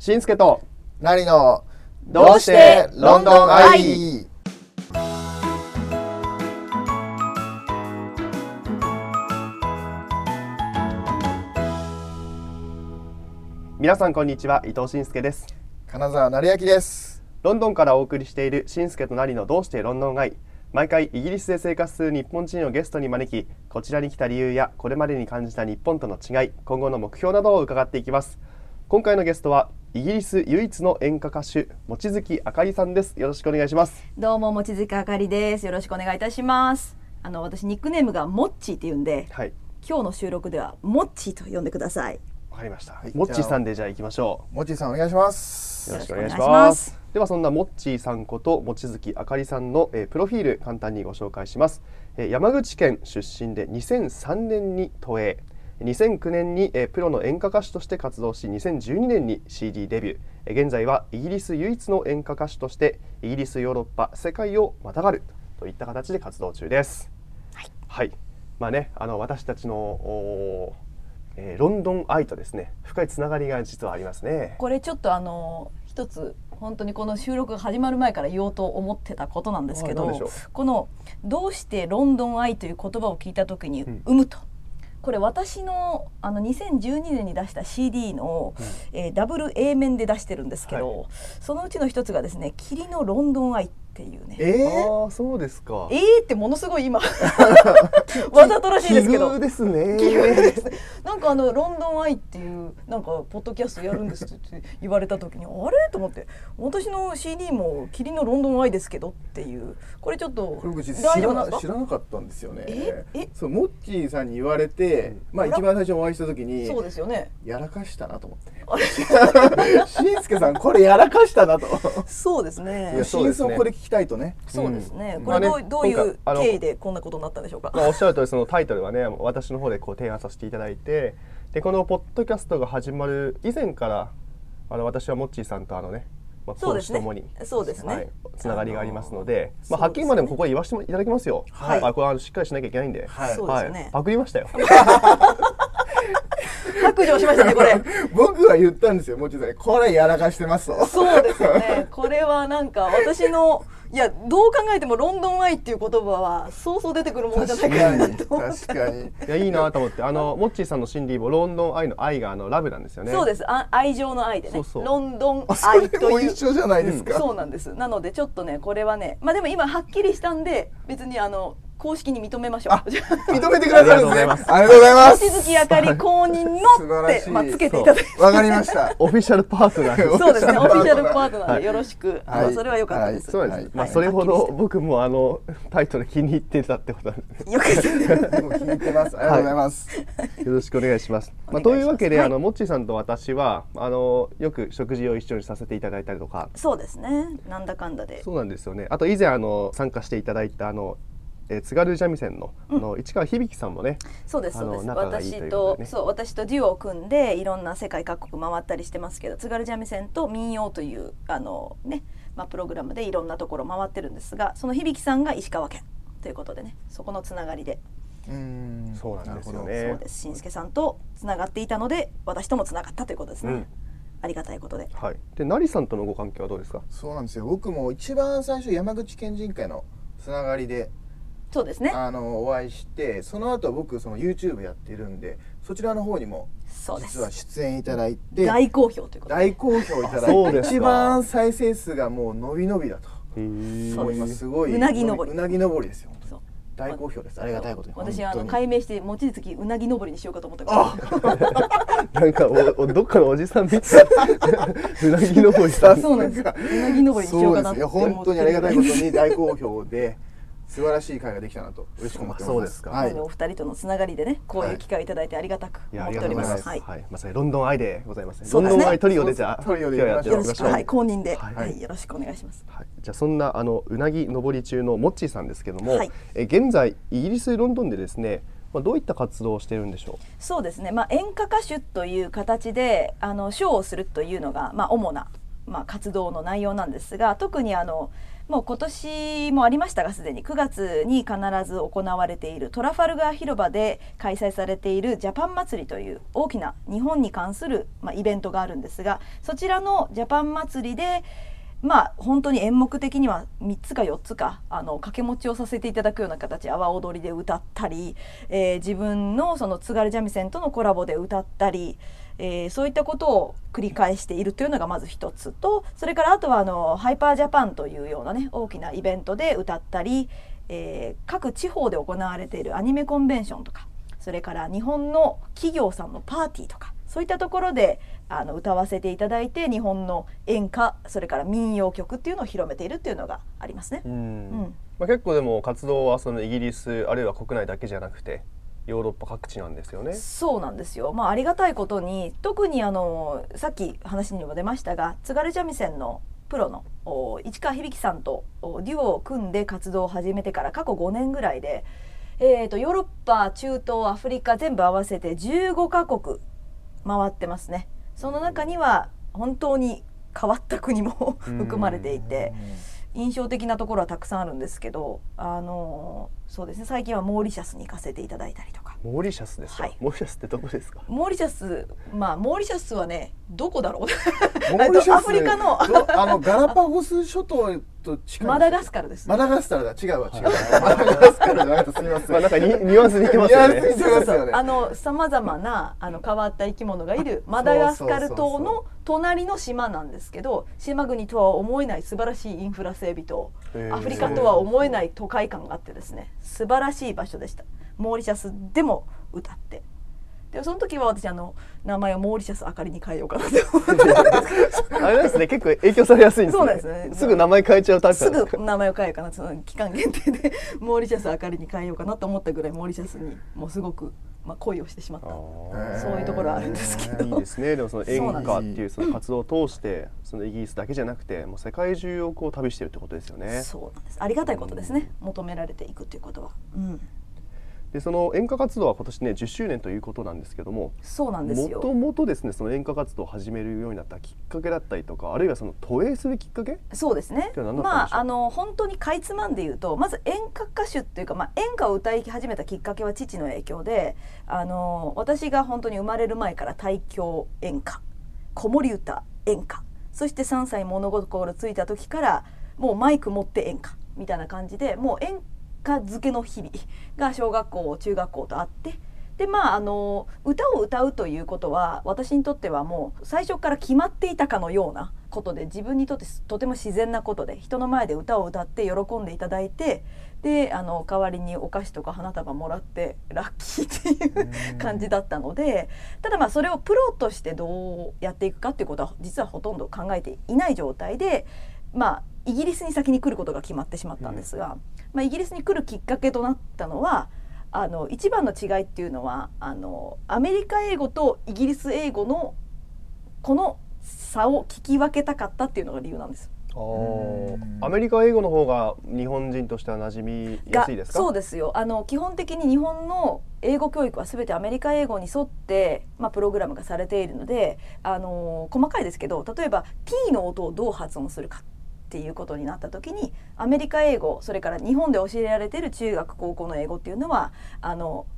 しんすけとなりのどうしてロンドンアイ。皆さんこんにちは、伊藤慎介です。 金沢成明です。 ロンドンからお送りしているしんすけとなりのどうしてロンドンアイ。毎回イギリスで生活する日本人をゲストに招き、こちらに来た理由やこれまでに感じた日本との違い、今後の目標などを伺っていきます。今回のゲストはイギリス唯一の演歌歌手、望月あかりさんです。よろしくお願いします。 どうも、望月あかりです。よろしくお願いいたします。私ニックネームがモッチーって言うんで、 はい、 今日の収録ではモッチーと呼んでください。 わかりました。 はい、 モッチーさんでじゃあ行きましょう。モッチーさんお願いします。 よろしくお願いします。ではそんなモッチーさんこと望月あかりさんの、プロフィール簡単にご紹介します。山口県出身で2003年に渡英、2009年に、プロの演歌歌手として活動し、2012年に CD デビュー、現在はイギリス唯一の演歌歌手としてイギリス、ヨーロッパ、世界をまたがるといった形で活動中です。はい、はい、まあね、私たちのロンドンアイとですね、深いつながりが実はありますね。 これちょっと一つ本当にこの収録が始まる前から言おうと思ってたことなんですけど、このどうしてロンドンアイという言葉を聞いた時に生むと、これ私の2012年に出した CD の、ダブル A 面で出してるんですけど、そのうちの一つがですね、霧のロンドンアイっていうね。 ああ、そうですか。 ってものすごい今わざとらしいですけど。 奇遇ですね。 奇遇ですね。なんかロンドンアイっていうなんかポッドキャストやるんですって言われた時にあれと思って、私の CD も霧のロンドンアイですけどっていう、これちょっとこれ大丈夫なんですか？ 知らなかったんですよね。 そうモッチーさんに言われて、まあ一番最初お会いした時にそうですよね。 やらかしたなと思って。しんすけさんこれやらかしたなと。 そうですね。 真相これ聞きたいとね。 そうですね。これどういう経緯でこんなことになったんでしょうか。 おっしゃる通り、そのタイトルはね、私の方でこう提案させていただいて、でこのポッドキャストが始まる以前から私はモッチーさんと講師ともにつながりがありますので、はっきりまでもここは言わせていただきますよ。これしっかりしなきゃいけないんで、パクりましたよ。 白状しましたね、これ。 僕は言ったんですよ、モッチーさんに。これやらかしてますと。 そうですよね。これはなんか私のどう考えてもロンドンアイっていう言葉はそうそう出てくるものじゃないかなと思って。 確かに。 いや、いいなと思って、モッチーさんの心理もロンドンアイの愛がラブなんですよね。 そうです。愛情の愛でね。ロンドンアイという。 それも一緒じゃないですか。 そうなんです。なのでちょっとね、これはね、でも今はっきりしたんで、別に公式に認めましょう。 認めてくださるんですね。ありがとうございます。 望月あかり公認のってつけていただいて。 わかりました。 オフィシャルパートナー。 そうですね。オフィシャルパートナーでよろしく。それは良かったです。 そうです。それほど僕もタイトル気に入ってたってことなんです。 よかった。 気に入ってます。ありがとうございます。 よろしくお願いします。というわけでモッチーさんと私はよく食事を一緒にさせていただいたりとか。 そうですね。なんだかんだで。 そうなんですよね。あと以前参加していただいた津軽三味線の市川響さんもね、 そうですそうです。私とデュオを組んでいろんな世界各国回ったりしてますけど、津軽三味線と民謡というプログラムでいろんなところ回ってるんですが、その響さんが石川県ということでね、そこのつながりで。 そうなんですよね。 そうです。しんすけさんとつながっていたので、私ともつながったということですね。ありがたいことで。 はい。で、成さんとのご関係はどうですか？ そうなんですよ。僕も一番最初山口県人会のつながりで。 そうですね。 お会いして、その後僕YouTube やってるんで、そちらの方にも実は出演いただいて、 大好評ということで。 大好評いただいて、一番再生数がもう伸び伸びだと。そう今すごい。 うなぎ登り。 うなぎ登りですよ。大好評です。ありがたいことに。 私改名して望月うなぎ登りにしようかと思ったから。 なんかどっかのおじさんみたいうなぎ登りさん。 そうなんです。うなぎ登りにしようかなって思って。 本当にありがたいことに大好評で。素晴らしい会ができたなと嬉しく思ってます。 そうですか。 お二人とのつながりでね、こういう機会をいただいてありがたく思っております。 はい、まさにロンドンアイでございます。ロンドンアイトリオでじゃあトリオでやってみましょう。 はい、公認でよろしくお願いします。 じゃあそんなうなぎ登り中のモッチーさんですけども、現在イギリスロンドンでですね、どういった活動をしているんでしょう。 そうですね。演歌歌手という形でショーをするというのが主な活動の内容なんですが、特にもう今年もありましたが、すでに9月に必ず行われているトラファルガー広場で開催されているジャパン祭りという大きな日本に関する、イベントがあるんですが、そちらのジャパン祭りで本当に演目的には3つか4つか掛け持ちをさせていただくような形、阿波踊りで歌ったり、自分のその津軽三味線とのコラボで歌ったり、そういったことを繰り返しているというのがまず一つと、それからあとはハイパージャパンというようなね大きなイベントで歌ったり、各地方で行われているアニメコンベンションとか、それから日本の企業さんのパーティーとか、そういったところで歌わせていただいて、日本の演歌、それから民謡曲っていうのを広めているっていうのがありますね。 結構でも活動はそのイギリスあるいは国内だけじゃなくてヨーロッパ各地なんですよね。 そうなんですよ。ありがたいことに、特にさっき話にも出ましたが、津軽三味線のプロの市川響さんとデュオを組んで活動を始めてから過去5年ぐらいで、ヨーロッパ、中東、アフリカ全部合わせて15カ国回ってますね。その中には本当に変わった国も含まれていて、印象的なところはたくさんあるんですけど、そうですね、最近はモーリシャスに行かせていただいたりとか。 モーリシャスですか。モーリシャスってどこですか。 モーリシャス、モーリシャスはね、どこだろう。 モーリシャスアフリカのガラパゴス諸島と近い。 マダガスカルです。 マダガスカルだ、違うわ、違う。マダガスカルじゃなくてすみません。 なんかニュアンス似てますよね。 さまざまな変わった生き物がいるマダガスカル島の隣の島なんですけど、島国とは思えない素晴らしいインフラ整備とアフリカとは思えない都会感があってですね、素晴らしい場所でした。モーリシャスでも歌って、でその時は私名前をモーリシャスあかりに変えようかなって思ってあれですね、結構影響されやすいんですね。 そうなんですね。 すぐ名前変えちゃうタイプすぐ名前を変えようかな、その期間限定でモーリシャスあかりに変えようかなと思ったぐらい、モーリシャスにもうすごく恋をしてしまった、そういうところはあるんですけど。 いいですね。でもその演歌っていうその活動を通してそのイギリスだけじゃなくてもう世界中を旅してるってことですよね。 そうなんです。ありがたいことですね、求められていくっていうことは。 でその演歌活動は今年ね10周年ということなんですけども、 そうなんですよ。 もともとですね、その演歌活動を始めるようになったきっかけだったりとか、あるいはその投影するきっかけ、 そうですね。本当にかいつまんで言うと、まず演歌歌手っていうか、演歌を歌い始めたきっかけは父の影響で、私が本当に生まれる前から大狂演歌、子守歌演歌、そして3歳物心ついた時からもうマイク持って演歌みたいな感じで、もう演歌漬けの日々が小学校中学校とあって、で歌を歌うということは私にとってはもう最初から決まっていたかのようなことで、自分にとってとても自然なことで、人の前で歌を歌って喜んでいただいて、で代わりにお菓子とか花束もらってラッキーっていう感じだったので、ただそれをプロとしてどうやっていくかっていうことは実はほとんど考えていない状態で、イギリスに先に来ることが決まってしまったんですが、イギリスに来るきっかけとなったのは、一番の違いっていうのはアメリカ英語とイギリス英語のこの差を聞き分けたかったっていうのが理由なんです。 アメリカ英語の方が日本人としては馴染みやすいですか？ そうですよ。基本的に日本の英語教育は全てアメリカ英語に沿って、プログラムがされているので、細かいですけど、例えば T の音をどう発音するかっていうことになった時に、アメリカ英語、それから日本で教えられている中学高校の英語っていうのはa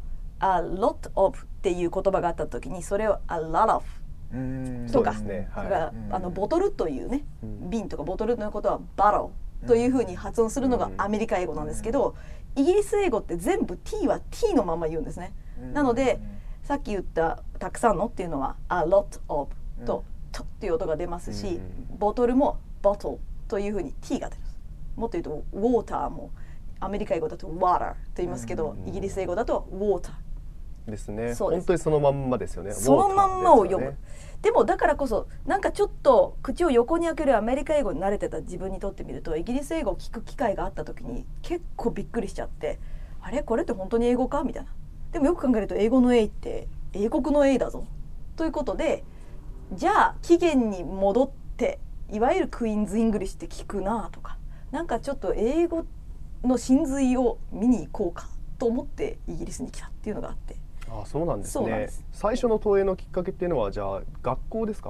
lot of っていう言葉があった時に、それを a lot ofとか、ボトルというね、瓶とかボトルのことはバロというふうに発音するのがアメリカ英語なんですけど、イギリス英語って全部 T は T のまま言うんですね。なのでさっき言ったたくさんのっていうのは a lot of とっていう音が出ますし、ボトルも bottle というふうに T が出る。もっと言うとウォーターもアメリカ英語だと water と言いますけど、イギリス英語だと water ですね。本当にそのまんまですよね。 そのまんまを読む。でもだからこそなんかちょっと口を横に開けるアメリカ英語に慣れてた自分にとってみると、イギリス英語を聞く機会があった時に結構びっくりしちゃって、あれこれって本当に英語かみたいな。でもよく考えると英語の A って英国の A だぞということで、じゃあ起源に戻っていわゆるクイーンズ・イングリッシュって聞くなとか、なんかちょっと英語の真髄を見に行こうかと思ってイギリスに来たっていうのがあって。 そうなんですね。最初の投影のきっかけっていうのはじゃあ学校ですか？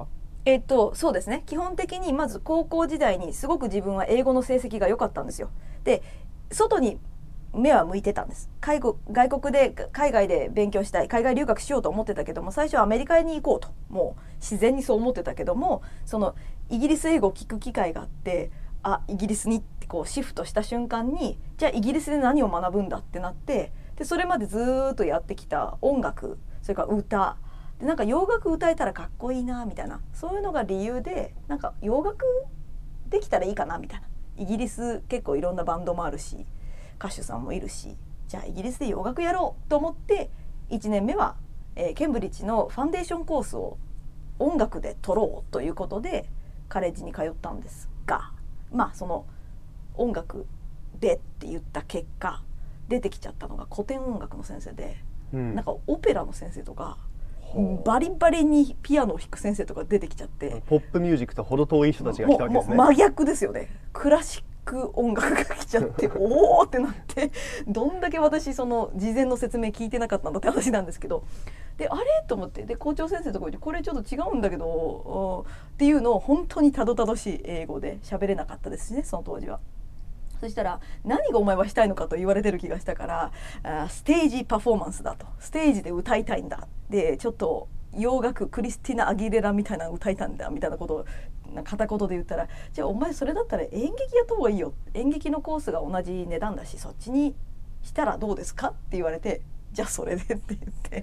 そうですね。基本的にまず高校時代にすごく自分は英語の成績が良かったんですよ。で、外に目は向いてたんです。外国で海外で勉強したい、海外留学しようと思ってたけども、最初はアメリカに行こうともう自然にそう思ってたけども、そのイギリス英語を聞く機会があって、イギリスにってこうシフトした瞬間に、じゃあイギリスで何を学ぶんだってなって、でそれまでずっとやってきた音楽、それから歌で、なんか洋楽歌えたらかっこいいなみたいな、そういうのが理由で、なんか洋楽できたらいいかなみたいな。イギリス結構いろんなバンドもあるし歌手さんもいるし、じゃあイギリスで洋楽やろうと思って、1年目は、ケンブリッジのファンデーションコースを音楽で取ろうということでカレッジに通ったんですが、まあその音楽でって言った結果出てきちゃったのが古典音楽の先生で、なんかオペラの先生とかバリバリにピアノを弾く先生とか出てきちゃって、 ポップミュージックと程遠い人たちが来たわけですね。 真逆ですよね。クラシック音楽が来ちゃっておーってなって、どんだけ私その事前の説明聞いてなかったんだって話なんですけど、であれと思って、で校長先生のところにこれちょっと違うんだけどっていうのを本当にたどたどしい英語で喋れなかったですしね、その当時は。そしたら何がお前はしたいのかと言われてる気がしたから、ステージパフォーマンスだと、ステージで歌いたいんだ、でちょっと洋楽クリスティナ・アギレラみたいなの歌いたいんだみたいなことを片言で言ったら、じゃあお前それだったら演劇やった方がいいよ、演劇のコースが同じ値段だしそっちにしたらどうですかって言われて、じゃあそれでって言って、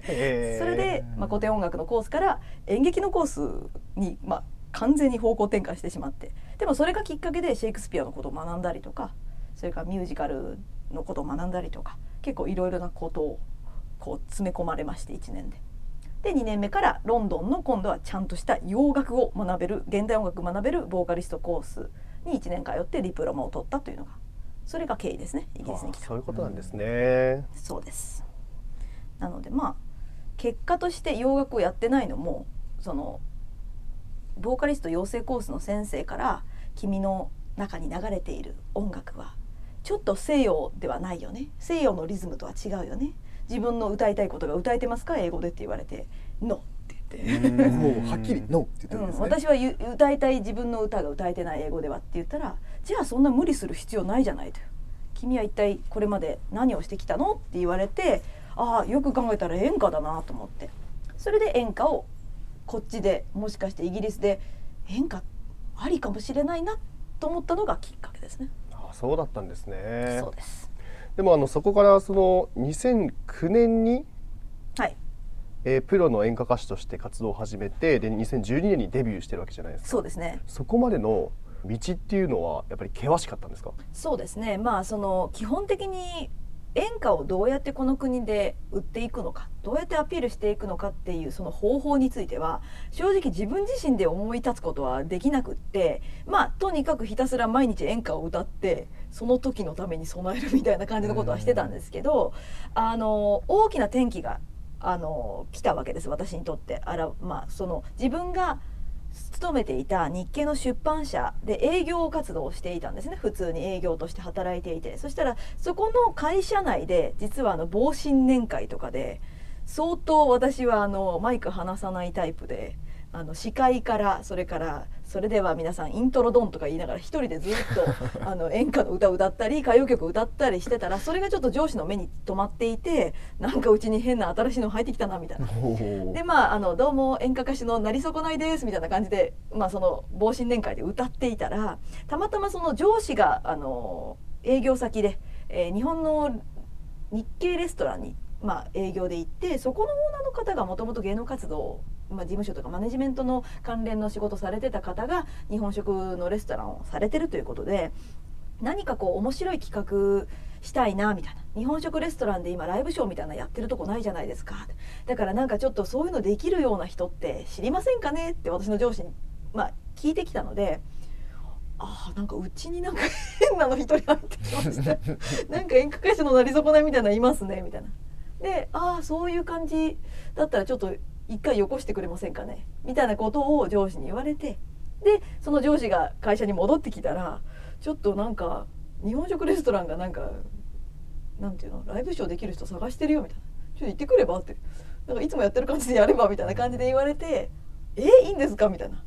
それで、古典音楽のコースから演劇のコースに、完全に方向転換してしまって、でもそれがきっかけでシェイクスピアのことを学んだりとか、それからミュージカルのことを学んだりとか、結構いろいろなことをこう詰め込まれまして、1年で。で2年目からロンドンの今度はちゃんとした洋楽を学べる、現代音楽学べるボーカリストコースに1年通ってディプロマを取ったというのが、それが経緯ですね。イギリスに来た。 そういうことなんですね。 そうです。なので結果として洋楽をやってないのも、そのボーカリスト養成コースの先生から君の中に流れている音楽はちょっと西洋ではないよね、西洋のリズムとは違うよね、自分の歌いたいことが歌えてますか英語でって言われて、ノーって言ってもうはっきりノーって言ってるんですね。 私は歌いたい自分の歌が歌えてない英語ではって言ったら、じゃあそんな無理する必要ないじゃないと、君は一体これまで何をしてきたのって言われて、よく考えたら演歌だなと思って、それで演歌をこっちでもしかしてイギリスで演歌ありかもしれないなと思ったのがきっかけですね。 そうだったんですね。 そうです。 でもそこからその2009年に、プロの演歌歌手として活動を始めて、で2012年にデビューしてるわけじゃないですか。 そうですね。 そこまでの道っていうのはやっぱり険しかったんですか？ そうですね。その基本的に演歌をどうやってこの国で売っていくのか、どうやってアピールしていくのかっていうその方法については正直自分自身で思い立つことはできなくって、とにかくひたすら毎日演歌を歌ってその時のために備えるみたいな感じのことはしてたんですけど、大きな転機が来たわけです、私にとって。その自分が勤めていた日系の出版社で営業活動をしていたんですね。普通に営業として働いていて、そしたらそこの会社内で実は傍新年会とかで相当私はマイク離さないタイプで、司会からそれでは皆さんイントロドンとか言いながら一人でずっと演歌の歌を歌ったり歌謡曲を歌ったりしてたら、それがちょっと上司の目に留まっていて、なんかうちに変な新しいの入ってきたなみたいな。でどうも演歌歌手のなり損ないですみたいな感じで、その傍新年会で歌っていたら、たまたまその上司が営業先で、日本の日系レストランに営業で行って、そこのオーナーの方がもともと芸能活動を事務所とかマネジメントの関連の仕事されてた方が日本食のレストランをされてるということで、何か面白い企画したいなみたいな、日本食レストランで今ライブショーみたいなやってるとこないじゃないですか、だからなんかちょっとそういうのできるような人って知りませんかねって私の上司に聞いてきたので、なんかうちになんか変なの一人入ってきましたなんか演歌歌手のなり損ないみたいなのいますねみたいな。でそういう感じだったらちょっと一回よこしてくれませんかねみたいなことを上司に言われて、でその上司が会社に戻ってきたら、ちょっとなんか日本食レストランがなんていうの、ライブショーできる人探してるよみたいな、ちょっと行ってくればって、なんかいつもやってる感じでやればみたいな感じで言われて、いいんですかみたいな。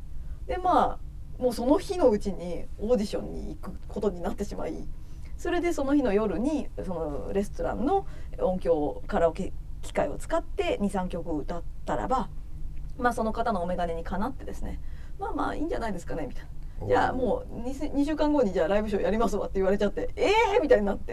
でまあもうその日のうちにオーディションに行くことになってしまい、それでその日の夜にそのレストランの音響カラオケ機械を使って 2,3 曲歌ったらば、まあその方のお眼鏡にかなってですね、まあまあいいんじゃないですかねみたいな。じゃあもう 2週間後にじゃあライブショーやりますわって言われちゃって、みたいになって、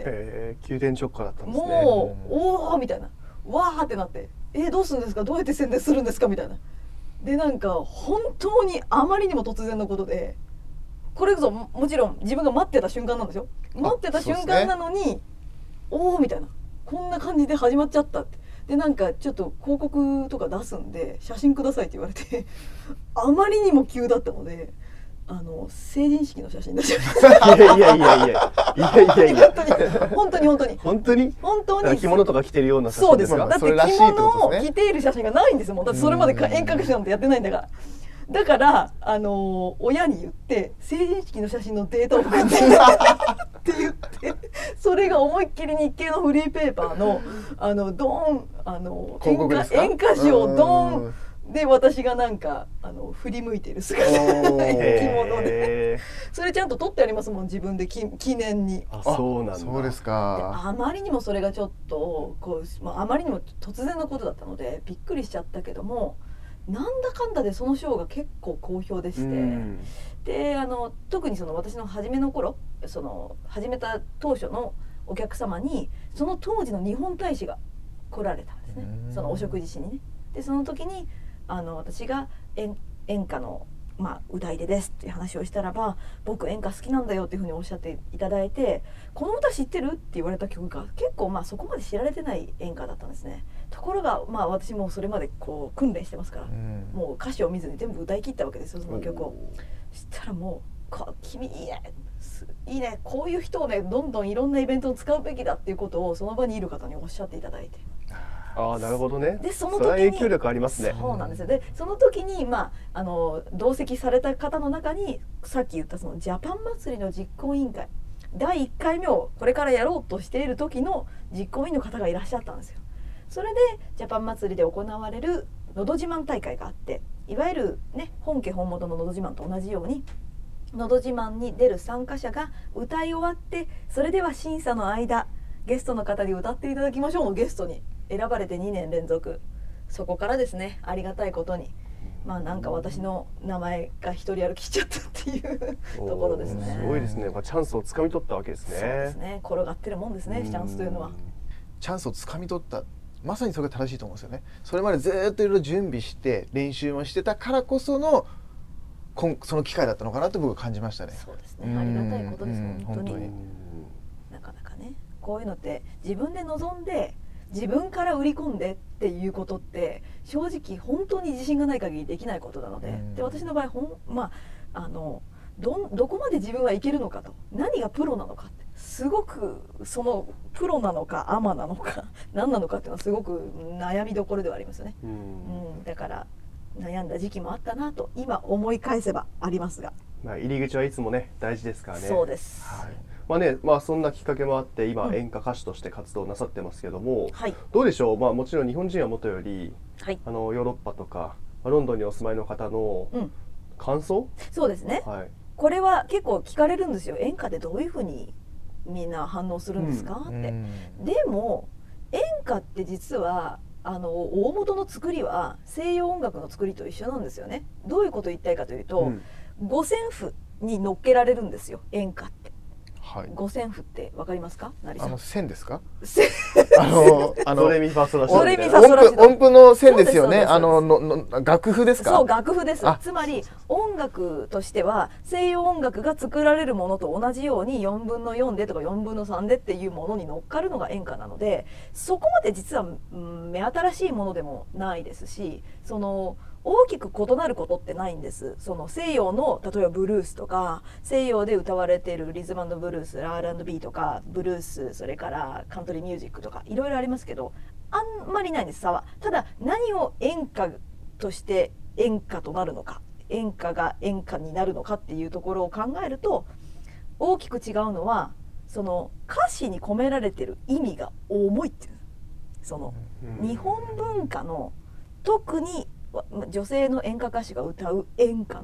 急転直下だったんですね。 もうおーみたいな、わーってなって、どうするんですか、どうやって宣伝するんですかみたいな。でなんか本当にあまりにも突然のことで、これこそもちろん自分が待ってた瞬間なんですよ。待ってた瞬間なのに、おーみたいな、こんな感じで始まっちゃったって。でなんかちょっと広告とか出すんで写真くださいって言われてあまりにも急だったので、成人式の写真出しました。 いや本当に着物とか着てるような写真ですか？ そうです。だって着物を着ている写真がないんですもん。だってそれまで遠隔師なんてやってないんだから。だから親に言って成人式の写真のデータを送ってって言って、それが思いっきり日経のフリーペーパーのドーン演歌詞をドーンで、私がなんか振り向いている姿着物でそれちゃんと撮ってありますもん、自分で記念に。 そうなんだ。 そうですか。 あまりにもそれがちょっとこう、あまりにも突然のことだったのでびっくりしちゃったけども、なんだかんだでそのショーが結構好評でして、で特にその私の初めの頃、その始めた当初のお客様にその当時の日本大使が来られたんですね、そのお食事しにね。でその時に私が演歌の、歌い手ですっていう話をしたらば、僕演歌好きなんだよっていうふうにおっしゃっていただいて、この歌知ってるって言われた曲が結構そこまで知られてない演歌だったんですね。ところが私もそれまでこう訓練してますから、もう歌詞を見ずに全部歌い切ったわけですよ、その曲を。そしたらもう君いいね、こういう人をねどんどんいろんなイベントを使うべきだっていうことをその場にいる方におっしゃっていただいて。 なるほどね。 でその時にそれは影響力ありますね。 そうなんですよ。でその時に同席された方の中にさっき言ったそのジャパン祭りの実行委員会第1回目をこれからやろうとしている時の実行委員の方がいらっしゃったんですよ。それでジャパン祭りで行われるのど自慢大会があって、いわゆるね本家本元ののど自慢と同じように、のど自慢に出る参加者が歌い終わって、それでは審査の間ゲストの方に歌っていただきましょうのゲストに選ばれて2年連続、そこからですね、ありがたいことになんか私の名前が一人歩きしちゃったっていうところですね。 すごいですね。チャンスをつかみ取ったわけですね。 そうですね。転がってるもんですね、チャンスというのは。 チャンスをつかみ取った、まさにそれが正しいと思うんですよね。それまでずっといろいろ準備して練習もしてたからこそのその機会だったのかなと僕は感じましたね。 そうですね。ありがたいことです、本当に。なかなかね、こういうのって自分で望んで自分から売り込んでっていうことって正直本当に自信がない限りできないことなので、で私の場合どこまで自分はいけるのかと、何がプロなのかって、すごくそのプロなのかアマなのか何なのかっていうのはすごく悩みどころではありますよね。だから悩んだ時期もあったなと今思い返せばありますが、 入り口はいつもね大事ですからね。 そうです。 そんなきっかけもあって今演歌歌手として活動なさってますけども、どうでしょう。もちろん日本人はもとより、ヨーロッパとかロンドンにお住まいの方の感想、 そうですね、これは結構聞かれるんですよ。演歌でどういうふうにみんな反応するんですかって。でも演歌って実は大元の作りは西洋音楽の作りと一緒なんですよね。どういうことを言いたいかというと、五線譜に乗っけられるんですよ、演歌って。五線譜ってわかりますか？ 線ですか？ ドレミファソラシド。 ドレミファソラシド。 音符の線ですよね。楽譜ですか？ そう、楽譜です。つまり音楽としては西洋音楽が作られるものと同じように4分の4でとか4分の3でっていうものに乗っかるのが演歌なので、そこまで実は目新しいものでもないですし、その大きく異なることってないんです。その西洋の例えばブルースとか西洋で歌われているリズム&ブルース、R&B とかブルース、それからカントリーミュージックとかいろいろありますけど、あんまりないんです、差は。ただ何を演歌として演歌となるのか、演歌が演歌になるのかっていうところを考えると、大きく違うのはその歌詞に込められている意味が重いっていう、その日本文化の特に女性の演歌歌手が歌う演歌の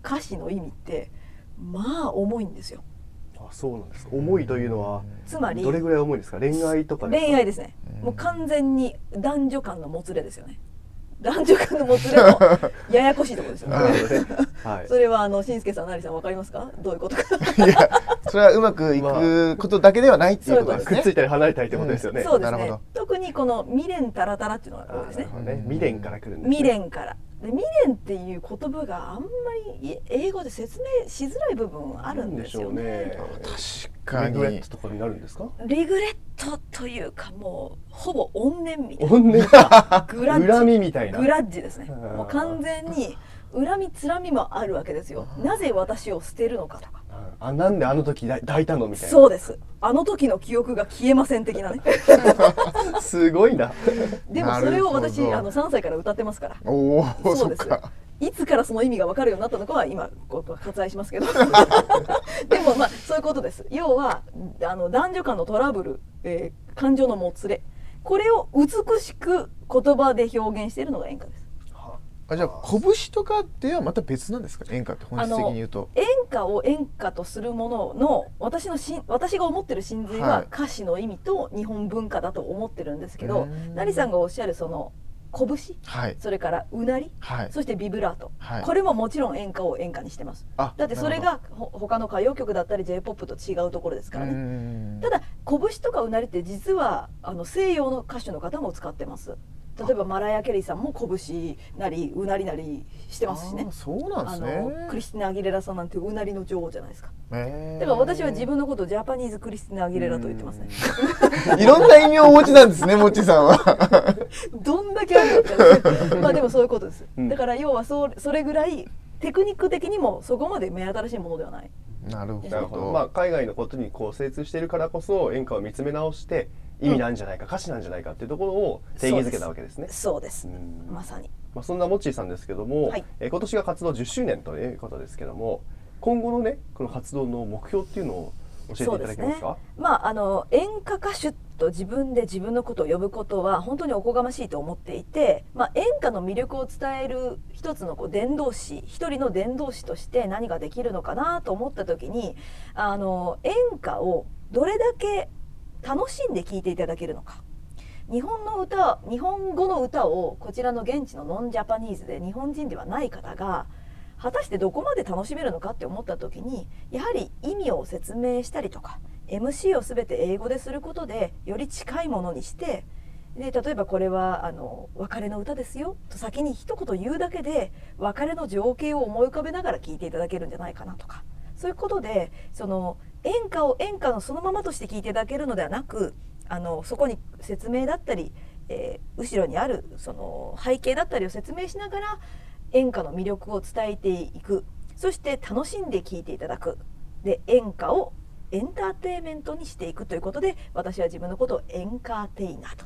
歌詞の意味ってまあ重いんですよ。 あ、そうなんですか。重いというのはつまりどれぐらい重いですか。恋愛とかですか。 恋愛ですね。もう完全に男女間のもつれですよね。男女間のもつれのややこしいところですよね。 はい、 それはしんすけさん、なりさん、わかりますか？どういうことか。 いや、それはうまくいくことだけではないっていうことですね。 くっついたり離れたりってことですよね。 そうですね。特にここの未練タラタラっていうのが多いですね。 未練から来るんですね。 未練から。で未練っていう言葉があんまり英語で説明しづらい部分あるんですよね。 確かに。 リグレットとかになるんですか？ リグレットというか、もうほぼ怨念みたいな。 怨念か。 グラッジ。 恨みみたいな。 グラッジですね。もう完全に恨みつらみもあるわけですよ。なぜ私を捨てるのかとか。 あ、なんであの時抱いたのみたいな。 そうです。あの時の記憶が消えません的なね。 すごいな。 でもそれを私3歳から歌ってますから。 おお、 そうです。いつからその意味が分かるようになったのかは今割愛しますけど。でもまあそういうことです。要は男女間のトラブル、感情のもつれ、これを美しく言葉で表現しているのが演歌です。 じゃあ拳とかではまた別なんですか、演歌って本質的に言うと。 演歌を演歌とするものの私が思ってる真髄は歌詞の意味と日本文化だと思ってるんですけど、成さんがおっしゃるその拳、はい、それからうなり、はい、そしてビブラート、はい、これももちろん演歌を演歌にしてます。だってそれが他の歌謡曲だったり J-POP と違うところですからね。ただ拳とかうなりって実は西洋の歌手の方も使ってます。例えばマライア・キャリーさんも拳なりうなりなりしてますしね。 そうなんですね。 クリスティナ・アギレラさんなんてうなりの女王じゃないですか。だから私は自分のことをジャパニーズ・クリスティナ・アギレラと言ってますね。 いろんな意味をお持ちなんですね、もちさんは。 どんだけあるのってまあでもそういうことです。だから要はそれぐらいテクニック的にもそこまで目新しいものではない。 なるほど。 まあ海外のことに精通しているからこそ演歌を見つめ直して意味なんじゃないか、歌詞なんじゃないかっていうところを定義づけたわけですね。 そうです。まさに。 そんなモッチーさんですけども、今年が活動10周年ということですけども、今後のねこの活動の目標っていうのを教えていただけますか？ まあ演歌歌手と自分で自分のことを呼ぶことは本当におこがましいと思っていて、演歌の魅力を伝える一つの伝道師、一人の伝道師として何ができるのかなと思った時に、演歌をどれだけ楽しんで聴いていただけるのか。日本語の歌をこちらの現地のノンジャパニーズで日本人ではない方が果たしてどこまで楽しめるのかって思った時に、やはり意味を説明したりとか MC を全て英語ですることでより近いものにして、で例えばこれは別れの歌ですよと先に一言言うだけで別れの情景を思い浮かべながら聴いていただけるんじゃないかなとか、そういうことでその演歌を演歌のそのままとして聴いていただけるのではなく、そこに説明だったり、後ろにあるその背景だったりを説明しながら演歌の魅力を伝えていく、そして楽しんで聴いていただく、で演歌をエンターテインメントにしていくということで、私は自分のことをエンカーテイナーと。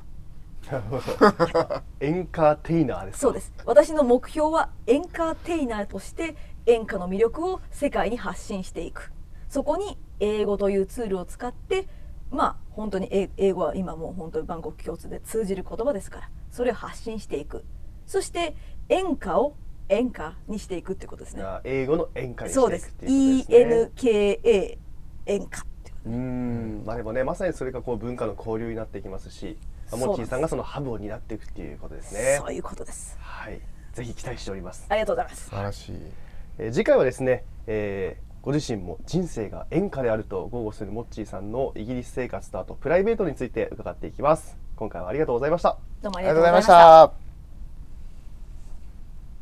エンカーテイナーですか？ そうです。私の目標はエンカーテイナーとして演歌の魅力を世界に発信していく。そこに英語というツールを使って、本当に英語は今もう本当に万国共通で通じる言葉ですから、それを発信していく。そして演歌を演歌にしていくってことですね。 英語の演歌にしていくっていうことですね。 ENKA 演歌っていう。 でもね、まさにそれが文化の交流になっていきますし、モッチーさんがそのハブを担っていくっていうことですね。 そういうことです。 はい、ぜひ期待しております。 ありがとうございます。 素晴らしい。 次回はですね、ご自身も人生が演歌であると豪語するモッチーさんのイギリス生活とあとプライベートについて伺っていきます。今回はありがとうございました。 どうもありがとうございました。